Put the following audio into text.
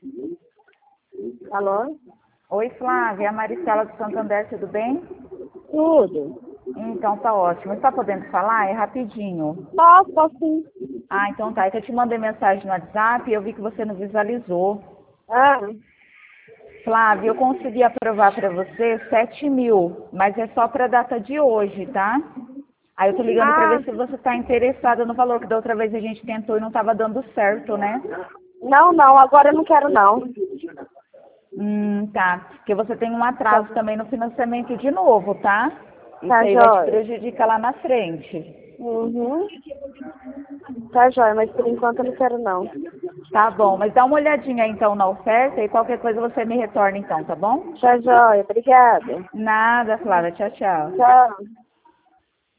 Alô? Oi, Flávia, a Maricela do Santander, tudo bem? Tudo. Então tá ótimo. Está podendo falar? É rapidinho. Posso sim. Ah, então tá. É que eu te mandei mensagem no WhatsApp e eu vi que você não visualizou. Ah, Flávia, eu consegui aprovar para você 7.000, mas é só para a data de hoje, tá? Aí eu tô ligando para ah, ver se você está interessada no valor, que da outra vez a gente tentou e não estava dando certo, né? não, agora eu não quero não. Tá. Porque você tem um atraso também no financiamento de novo, tá? Isso Tá aí vai te jóia. prejudicar lá na frente. Uhum. Tá jóia, mas por enquanto eu não quero não. Tá bom, mas dá uma olhadinha aí, então na oferta e qualquer coisa você me retorna então, tá bom? Tá jóia, obrigada. Nada, Flávia. Tchau, tchau. Tchau.